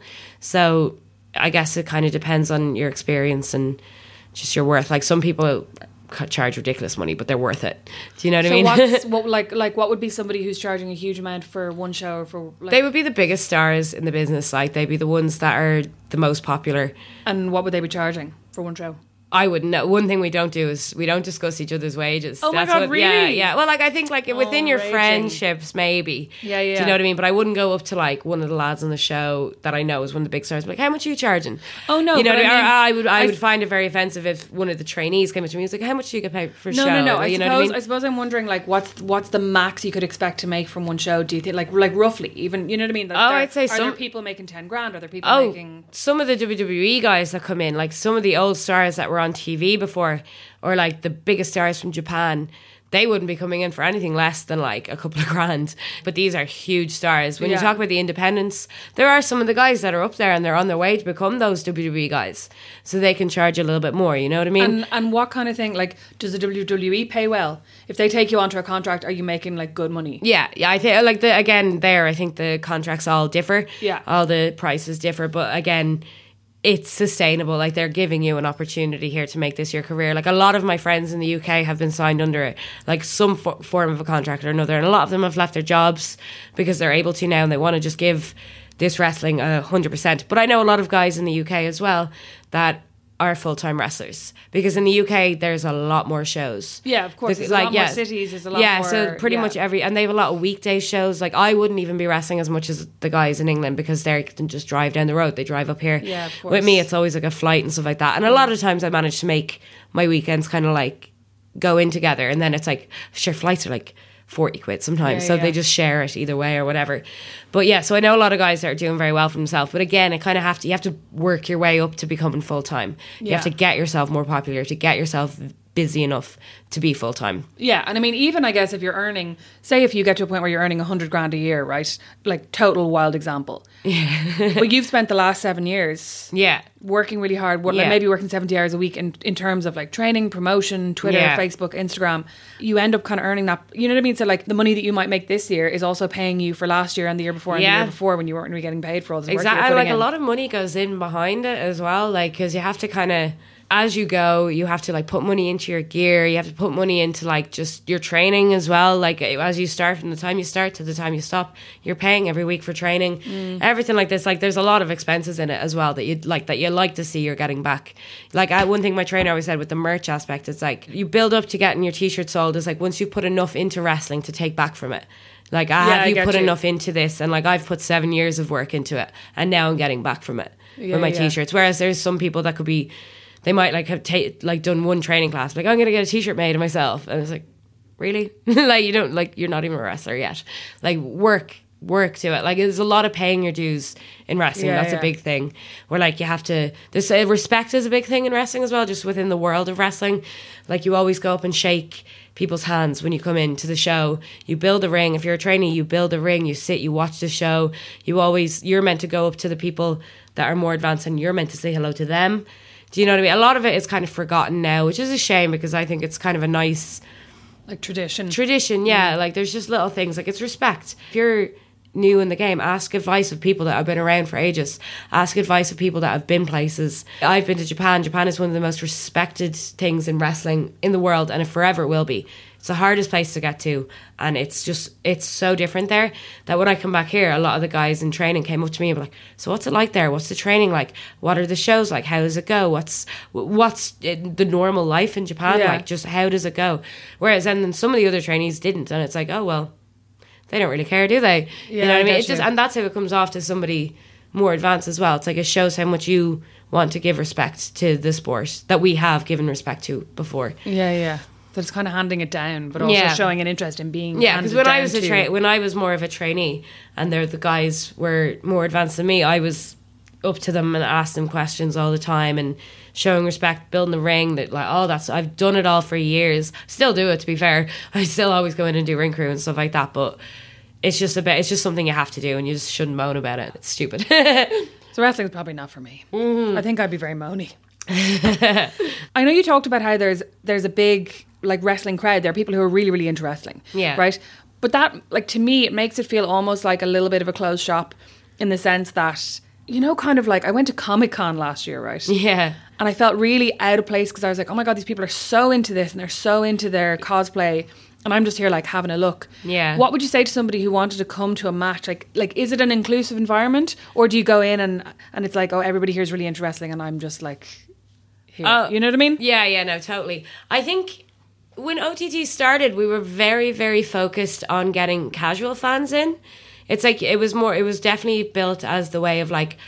[SPEAKER 5] So I guess it kind of depends on your experience and just your worth. Like some people charge ridiculous money, but they're worth it. Do you know what I mean?
[SPEAKER 4] What would be somebody who's charging a huge amount for one show? Or for
[SPEAKER 5] they would be the biggest stars in the business. Like they'd be the ones that are the most popular.
[SPEAKER 4] And what would they be charging for one show?
[SPEAKER 5] I wouldn't know. One thing we don't do is we don't discuss each other's wages.
[SPEAKER 4] Oh my God, really?
[SPEAKER 5] Yeah. Well, like I think like within your friendships, maybe.
[SPEAKER 4] Yeah.
[SPEAKER 5] Do you know what I mean? But I wouldn't go up to like one of the lads on the show that I know is one of the big stars. Like, how much are you charging?
[SPEAKER 4] Oh no,
[SPEAKER 5] you know
[SPEAKER 4] but
[SPEAKER 5] what I mean? I would find it very offensive if one of the trainees came up to me and was like, "How much do you get paid for a show?"
[SPEAKER 4] No.
[SPEAKER 5] I
[SPEAKER 4] suppose I'm wondering like what's the max you could expect to make from one show? Do you think like roughly even? You know what I mean? Like,
[SPEAKER 5] I'd say
[SPEAKER 4] are there people making 10 grand? Are there people making?
[SPEAKER 5] Some of the WWE guys that come in, like some of the old stars that were on TV before, or like the biggest stars from Japan, they wouldn't be coming in for anything less than like a couple of grand. But these are huge stars. When you talk about the independents, there are some of the guys that are up there and they're on their way to become those WWE guys, so they can charge a little bit more, you know what I mean?
[SPEAKER 4] And what kind of thing, like, does the WWE pay well? If they take you onto a contract, are you making like good money?
[SPEAKER 5] Yeah, I think like I think the contracts all differ.
[SPEAKER 4] Yeah,
[SPEAKER 5] all the prices differ, but again, it's sustainable. Like they're giving you an opportunity here to make this your career. Like a lot of my friends in the UK have been signed under it, like some form of a contract or another, and a lot of them have left their jobs because they're able to now and they want to just give this wrestling 100%. But I know a lot of guys in the UK as well that are full-time wrestlers, because in the UK there's a lot more shows.
[SPEAKER 4] Yeah, of course. There's a lot more cities. There's a lot more.
[SPEAKER 5] So pretty much and they have a lot of weekday shows. Like I wouldn't even be wrestling as much as the guys in England because they can just drive down the road. They drive up here.
[SPEAKER 4] Yeah, of course.
[SPEAKER 5] With me, it's always like a flight and stuff like that. And a lot of times I manage to make my weekends kind of like go in together, and then it's like sure, flights are like 40 quid sometimes, so they just share it either way or whatever. But yeah, so I know a lot of guys that are doing very well for themselves, but again, it kind of you have to work your way up to becoming full-time. You have to get yourself more popular, to get yourself busy enough to be full-time.
[SPEAKER 4] Yeah, and I mean, even I guess if you're earning, say if you get to a point where you're earning 100 grand a year, right? Like total wild example. Yeah. But you've spent the last 7 years working really hard, like maybe working 70 hours a week in terms of like training, promotion, Twitter, Facebook, Instagram. You end up kind of earning that, you know what I mean? So like the money that you might make this year is also paying you for last year and the year before and the year before when you weren't really getting paid for all this work.
[SPEAKER 5] Exactly. Like a lot of money goes in behind it as well, like because you have to kind of, as you go, you have to like put money into your gear. You have to put money into like just your training as well. Like as you start, from the time you start to the time you stop, you're paying every week for training, everything like this. Like there's a lot of expenses in it as well that you like to see you're getting back. Like one thing my trainer always said with the merch aspect, it's like you build up to getting your t-shirt sold. It's like once you put enough into wrestling to take back from it. Like have you put enough into this, and like I've put 7 years of work into it, and now I'm getting back from it with my t-shirts. Whereas there's some people that could be, they might like have done one training class, like I'm gonna get a t-shirt made of myself, and it's like, really? Like you don't, like you're not even a wrestler yet. Like work to it. Like there's a lot of paying your dues in wrestling. That's a big thing. Where like you have to, this respect is a big thing in wrestling as well, just within the world of wrestling. Like you always go up and shake people's hands when you come into the show. You build a ring. If you're a trainee, you build a ring, you sit, you watch the show. You're meant to go up to the people that are more advanced and you're meant to say hello to them. Do you know what I mean? A lot of it is kind of forgotten now, which is a shame because I think it's kind of a nice,
[SPEAKER 4] like tradition.
[SPEAKER 5] Yeah. Like there's just little things, like it's respect. If you're new in the game, ask advice of people that have been around for ages. Ask advice of people that have been places. I've been to Japan. Japan is one of the most respected things in wrestling in the world, and it forever will be. It's the hardest place to get to, and it's so different there that when I come back here, a lot of the guys in training came up to me and were like, so what's it like there? What's the training like? What are the shows like? How does it go? What's the normal life in Japan like? Just how does it go? Whereas then some of the other trainees didn't, and it's like, oh well, they don't really care, do they?
[SPEAKER 4] Yeah,
[SPEAKER 5] you know what I mean? It's just, and that's how it comes off to somebody more advanced as well. It's like it shows how much you want to give respect to the sport that we have given respect to before.
[SPEAKER 4] Yeah. So it's kind of handing it down, but also showing an interest in being.
[SPEAKER 5] Yeah, because when I was more of a trainee, and the guys were more advanced than me, I was up to them and asked them questions all the time and showing respect, building the ring. That like, I've done it all for years. Still do it, to be fair. I still always go in and do ring crew and stuff like that, but it's just something you have to do, and you just shouldn't moan about it. It's stupid.
[SPEAKER 4] So wrestling's probably not for me. I think I'd be very moany. I know you talked about how there's a big like wrestling crowd. There are people who are really, really into wrestling.
[SPEAKER 5] Yeah.
[SPEAKER 4] Right? But that, like, to me, it makes it feel almost like a little bit of a closed shop in the sense that, you know, kind of like I went to Comic-Con last year, right?
[SPEAKER 5] Yeah.
[SPEAKER 4] And I felt really out of place because I was like, oh my God, these people are so into this and they're so into their cosplay. And I'm just here like having a look.
[SPEAKER 5] Yeah.
[SPEAKER 4] What would you say to somebody who wanted to come to a match? Like is it an inclusive environment? Or do you go in and it's like, oh, everybody here is really into wrestling and I'm just like here. You know what I mean?
[SPEAKER 5] Yeah, no, totally. I think when OTT started, we were very, very focused on getting casual fans in. It's like, it was definitely built as the way of like,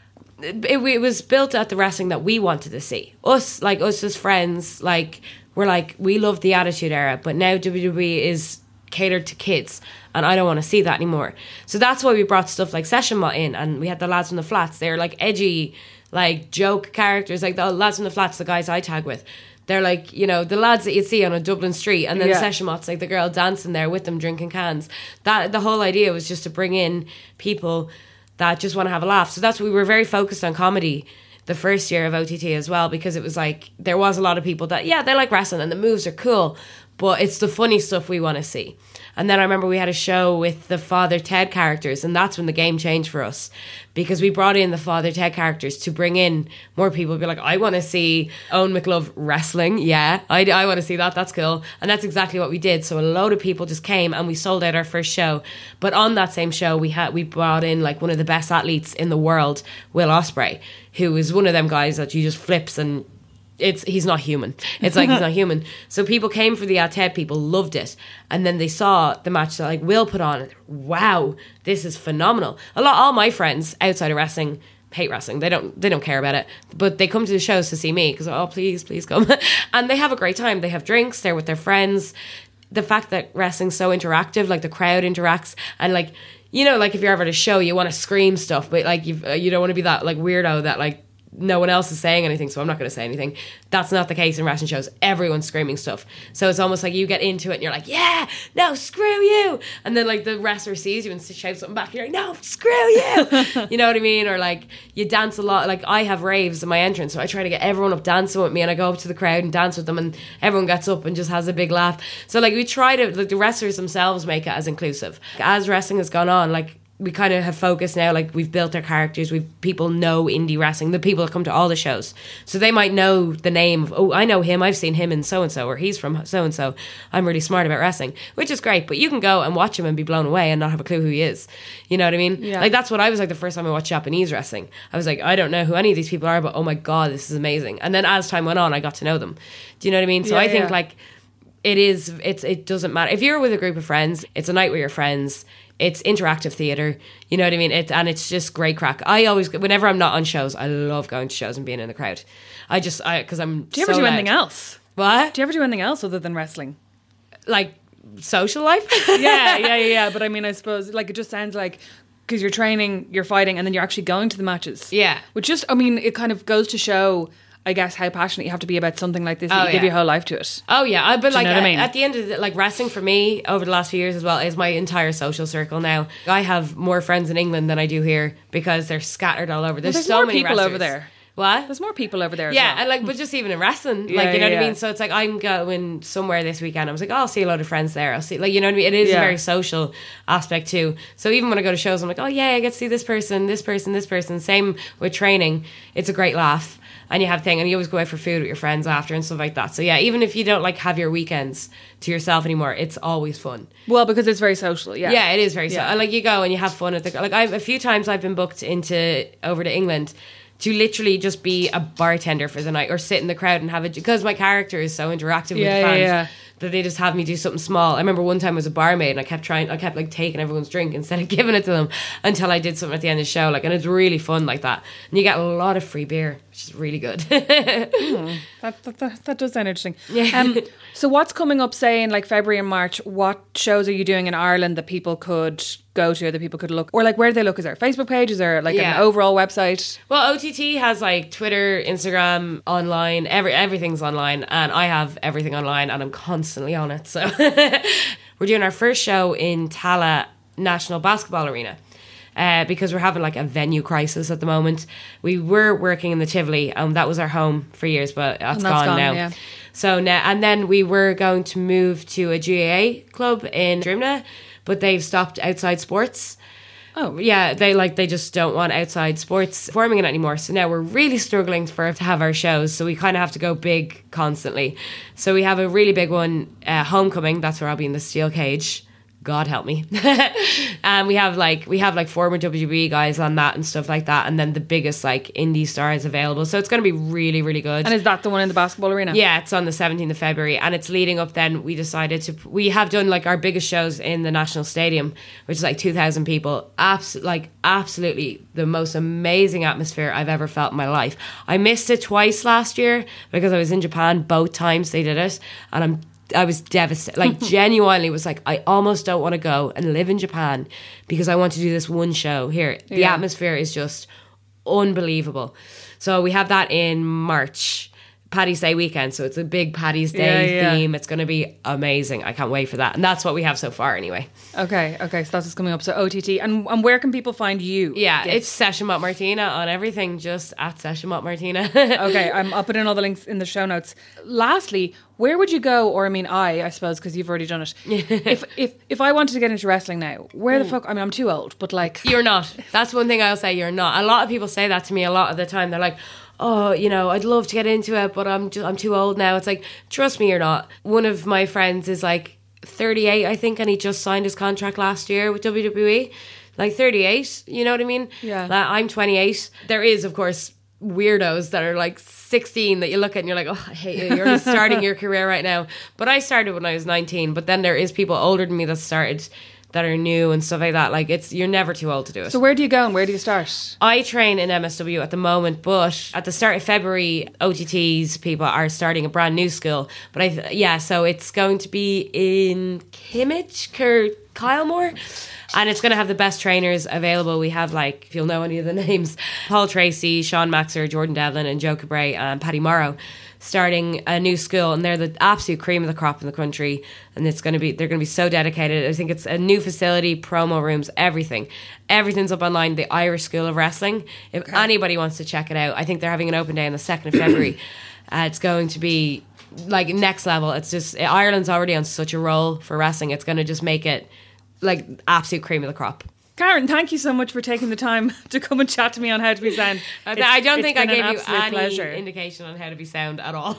[SPEAKER 5] it was built at the wrestling that we wanted to see. Us as friends, like, we're like, we love the Attitude Era, but now WWE is catered to kids, and I don't want to see that anymore. So that's why we brought stuff like Session Mott in, and we had the lads from the flats. They're like edgy, like joke characters, like the lads from the flats, the guys I tag with. They're like, you know, the lads that you'd see on a Dublin street, and then Session Mott's like the girl dancing there with them drinking cans. That the whole idea was just to bring in people that just want to have a laugh. So that's what we were very focused on comedy the first year of OTT as well, because it was like there was a lot of people that they like wrestling and the moves are cool, but it's the funny stuff we want to see. And then I remember we had a show with the Father Ted characters, and that's when the game changed for us, because we brought in the Father Ted characters to bring in more people. Be like, I want to see Owen McLove wrestling. Yeah, I want to see that. That's cool. And that's exactly what we did. So a load of people just came, and we sold out our first show. But on that same show, we brought in like one of the best athletes in the world, Will Ospreay, who is one of them guys that you just flips and he's not human. It's like he's not human. So people came for the Ted, people loved it, and then they saw the match that like Will put on, and wow, this is phenomenal. All my friends outside of wrestling hate wrestling. They don't care about it, but they come to the shows to see me because please come. And they have a great time. They have drinks, they're with their friends. The fact that wrestling's so interactive, like the crowd interacts, and like, you know, like if you're ever at a show, you want to scream stuff, but like you don't want to be that like weirdo that like no one else is saying anything, so I'm not going to say anything. That's not the case in wrestling shows. Everyone's screaming stuff. So it's almost like you get into it and you're like, yeah, no, screw you. And then like the wrestler sees you and shouts something back. You're like, no, screw you. You know what I mean? Or like you dance a lot. Like I have raves in my entrance, so I try to get everyone up dancing with me, and I go up to the crowd and dance with them, and everyone gets up and just has a big laugh. So like we try to, like the wrestlers themselves make it as inclusive. As wrestling has gone on, like we kind of have focused now, like we've built our characters, people know indie wrestling, the people that come to all the shows, so they might know the name of, oh, I know him, I've seen him in so-and-so, or he's from so-and-so, I'm really smart about wrestling, which is great. But you can go and watch him and be blown away and not have a clue who he is, you know what I mean? Yeah. Like that's what I was like the first time I watched Japanese wrestling. I was like, I don't know who any of these people are, but oh my God, this is amazing. And then as time went on, I got to know them. Do you know what I mean? So I think like it doesn't matter if you're with a group of friends, it's a night with your friends. It's interactive theatre, you know what I mean? It's just great crack. I always, whenever I'm not on shows, I love going to shows and being in the crowd. Because I'm.
[SPEAKER 4] Do you ever do anything else?
[SPEAKER 5] What?
[SPEAKER 4] Do you ever do anything else other than wrestling?
[SPEAKER 5] Like social life?
[SPEAKER 4] Yeah. But I mean, I suppose like it just sounds like because you're training, you're fighting, and then you're actually going to the matches.
[SPEAKER 5] Yeah.
[SPEAKER 4] Which just, I mean, it kind of goes to show, I guess, how passionate you have to be about something like this. You give your whole life to it.
[SPEAKER 5] Oh yeah, but like
[SPEAKER 4] you know what I mean?
[SPEAKER 5] At the end of like wrestling for me over the last few years as well is my entire social circle now. I have more friends in England than I do here because they're scattered all over. There's so
[SPEAKER 4] more
[SPEAKER 5] many
[SPEAKER 4] people
[SPEAKER 5] wrestlers
[SPEAKER 4] over there.
[SPEAKER 5] What?
[SPEAKER 4] There's more people over there.
[SPEAKER 5] Yeah,
[SPEAKER 4] as well.
[SPEAKER 5] and like, but just even in wrestling, like you know what I mean. So it's like I'm going somewhere this weekend. I was like, oh, I'll see a lot of friends there. I'll see, like, you know what I mean. It is a very social aspect too. So even when I go to shows, I'm like, oh yeah, I get to see this person, this person, this person. Same with training. It's a great laugh. And you have thing, and you always go out for food with your friends after and stuff like that. So yeah, even if you don't like have your weekends to yourself anymore, it's always fun.
[SPEAKER 4] Well, because it's very social. Yeah,
[SPEAKER 5] it is very social. Like you go and you have fun at the like. A few times I've been booked over to England to literally just be a bartender for the night or sit in the crowd and have it, because my character is so interactive with the fans. that they just have me do something small. I remember one time I was a barmaid and I kept like taking everyone's drink instead of giving it to them until I did something at the end of the show. Like, and it's really fun like that. And you get a lot of free beer, which is really good.
[SPEAKER 4] That does sound interesting. So what's coming up, say, in like February and March? What shows are you doing in Ireland that people could go to, that people could look? Or like, where do they look? Is there a Facebook page? Is there like an overall website?
[SPEAKER 5] Well, OTT has like Twitter, Instagram, online, everything's online, and I have everything online and I'm constantly on it. So we're doing our first show in Tala National Basketball Arena. Because we're having like a venue crisis at the moment. We were working in the Tivoli, that was our home for years, but that's gone now. Yeah. So now, and then we were going to move to a GAA club in Drimna, but they've stopped outside sports.
[SPEAKER 4] Oh
[SPEAKER 5] yeah, they just don't want outside sports performing it anymore. So now we're really struggling to have our shows. So we kind of have to go big constantly. So we have a really big one, Homecoming. That's where I'll be in the steel cage. God help me. And we have like former WWE guys on that and stuff like that, and then the biggest like indie stars available. So it's going to be really, really good.
[SPEAKER 4] And is that the one in the basketball arena?
[SPEAKER 5] Yeah, it's on the 17th of February, and it's leading up. Then we we have done like our biggest shows in the National Stadium, which is like 2,000 people. Absolutely the most amazing atmosphere I've ever felt in my life. I missed it twice last year because I was in Japan both times they did it, and I was devastated. Like, genuinely was like, I almost don't want to go and live in Japan because I want to do this one show here. The atmosphere is just unbelievable. So we have that in March, Paddy's Day weekend. So it's a big Paddy's Day theme. It's going to be amazing. I can't wait for that. And that's what we have so far anyway.
[SPEAKER 4] Okay. So that's what's coming up. So OTT. And where can people find you?
[SPEAKER 5] Yeah, it's Session Mott Martina on everything. Just at Session Mott Martina.
[SPEAKER 4] Okay, I'll put in all the links in the show notes. Lastly, where would you go? Or I suppose, because you've already done it. If I wanted to get into wrestling now, where the fuck? I'm too old, but like...
[SPEAKER 5] You're not. That's one thing I'll say, you're not. A lot of people say that to me a lot of the time. They're like, oh, I'd love to get into it, but I'm too old now. It's like, trust me, you're not. One of my friends is like 38, I think, and he just signed his contract last year with WWE. Like 38, you know what I mean?
[SPEAKER 4] Yeah.
[SPEAKER 5] I'm 28. There is, of course, weirdos that are like 16 that you look at and you're like, oh, I hate you. You're just starting your career right now. But I started when I was 19. But then there is people older than me that started that are new and stuff like that. Like, you're never too old to do it.
[SPEAKER 4] So where do you go and where do you start?
[SPEAKER 5] I train in MSW at the moment, but at the start of February, OTT's people are starting a brand new school. But so it's going to be in Kimmage, Kylemore. And it's going to have the best trainers available. We have, like, if you'll know any of the names, Paul Tracy, Sean Maxer, Jordan Devlin, and Joe Cabray, and Paddy Morrow, starting a new school, and they're the absolute cream of the crop in the country. And they're going to be so dedicated. I think it's a new facility, promo rooms, everything's up online. The Irish School of Wrestling. If anybody wants to check it out, I think they're having an open day on the 2nd of February. It's going to be like next level. It's just, Ireland's already on such a roll for wrestling. It's going to just make it like absolute cream of the crop.
[SPEAKER 4] Karen, thank you so much for taking the time to come and chat to me on How to Be Sound.
[SPEAKER 5] I don't think I gave you any
[SPEAKER 4] pleasure.
[SPEAKER 5] indication on how to be sound at all.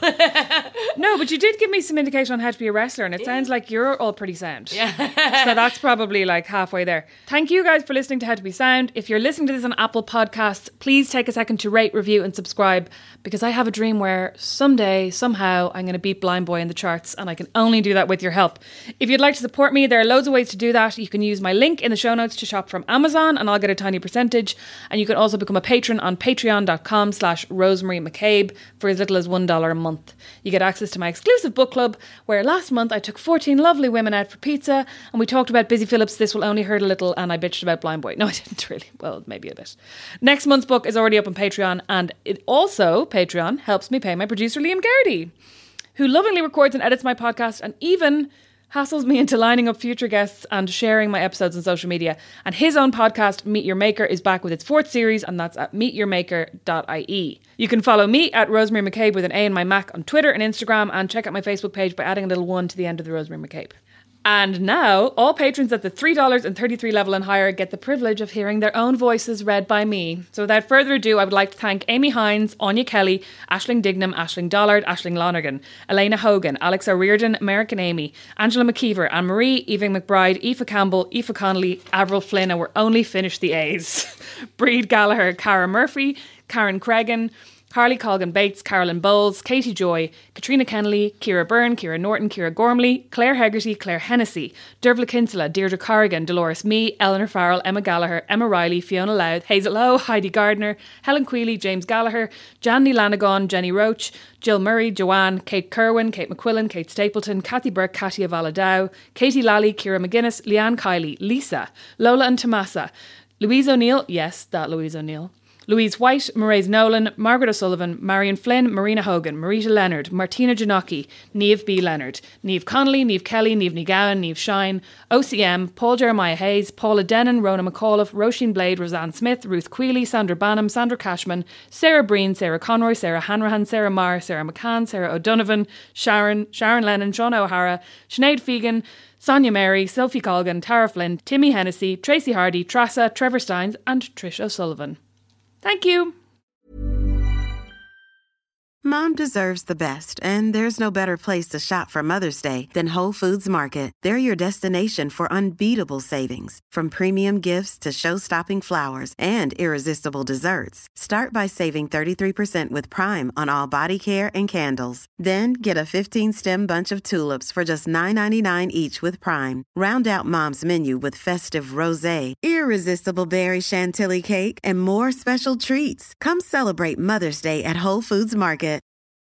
[SPEAKER 4] No, but you did give me some indication on how to be a wrestler, and it sounds like you're all pretty sound. Yeah. So that's probably like halfway there. Thank you guys for listening to How to Be Sound. If you're listening to this on Apple Podcasts, please take a second to rate, review and subscribe, because I have a dream where someday, somehow, I'm going to beat Blind Boy in the charts, and I can only do that with your help. If you'd like to support me, there are loads of ways to do that. You can use my link in the show notes to shop from Amazon and I'll get a tiny percentage, and you can also become a patron on patreon.com/Rosemary McCabe for as little as $1 a month. You get access to my exclusive book club, where last month I took 14 lovely women out for pizza and we talked about Busy Phillips' This Will Only Hurt a Little, and I bitched about Blind Boy. No, I didn't really. Well, maybe a bit. Next month's book is already up on Patreon, and it also, Patreon, helps me pay my producer Liam Garrity, who lovingly records and edits my podcast and even hassles me into lining up future guests and sharing my episodes on social media. And his own podcast, Meet Your Maker, is back with its 4th series, and that's at meetyourmaker.ie. You can follow me at Rosemary McCabe with an A in my Mac on Twitter and Instagram, and check out my Facebook page by adding a little 1 to the end of the Rosemary McCabe. And now, all patrons at the $3.33 level and higher get the privilege of hearing their own voices read by me. So without further ado, I would like to thank Amy Hines, Anya Kelly, Aisling Dignam, Aisling Dollard, Aisling Lonergan, Elena Hogan, Alex O'Riordan, American Amy, Angela McKeever, Anne-Marie, Evie McBride, Aoife Campbell, Aoife Connolly, Avril Flynn, and we're only finished the A's. Breed Gallagher, Cara Murphy, Karen Cregan, Carly Colgan-Bates, Carolyn Bowles, Katie Joy, Katrina Kennelly, Ciara Byrne, Ciara Norton, Ciara Gormley, Claire Hegarty, Claire Hennessy, Dervla Kinsella, Deirdre Corrigan, Dolores Mee, Eleanor Farrell, Emma Gallagher, Emma Riley, Fiona Louth, Hazel Lowe, Heidi Gardner, Helen Quealy, James Gallagher, Jandy Lanagon, Jenny Roach, Jill Murray, Joanne, Kate Kerwin, Kate McQuillan, Kate Stapleton, Kathy Burke, Katia Valadow, Katie Lally, Ciara McGuinness, Leanne Kiley, Lisa, Lola and Tomasa, Louise O'Neill, yes, that Louise O'Neill, Louise White, Maireys Nolan, Margaret O'Sullivan, Marion Flynn, Marina Hogan, Marita Leonard, Martina Janocki, Niamh B. Leonard, Niamh Connolly, Niamh Kelly, Niamh Nigowan, Niamh Shine, OCM, Paul Jeremiah Hayes, Paula Denon, Rona McAuliffe, Roisin Blade, Roseanne Smith, Ruth Quealy, Sandra Banham, Sandra Cashman, Sarah Breen, Sarah Conroy, Sarah Hanrahan, Sarah Marr, Sarah McCann, Sarah O'Donovan, Sharon Lennon, Sean O'Hara, Sinead Fegan, Sonia Mary, Sophie Colgan, Tara Flynn, Timmy Hennessy, Tracy Hardy, Trassa, Trevor Steins and Trish O'Sullivan. Thank you.
[SPEAKER 8] Mom deserves the best, and there's no better place to shop for Mother's Day than Whole Foods Market. They're your destination for unbeatable savings, from premium gifts to show-stopping flowers and irresistible desserts. Start by saving 33% with Prime on all body care and candles. Then get a 15-stem bunch of tulips for just $9.99 each with Prime. Round out Mom's menu with festive rosé, irresistible berry chantilly cake, and more special treats. Come celebrate Mother's Day at Whole Foods Market.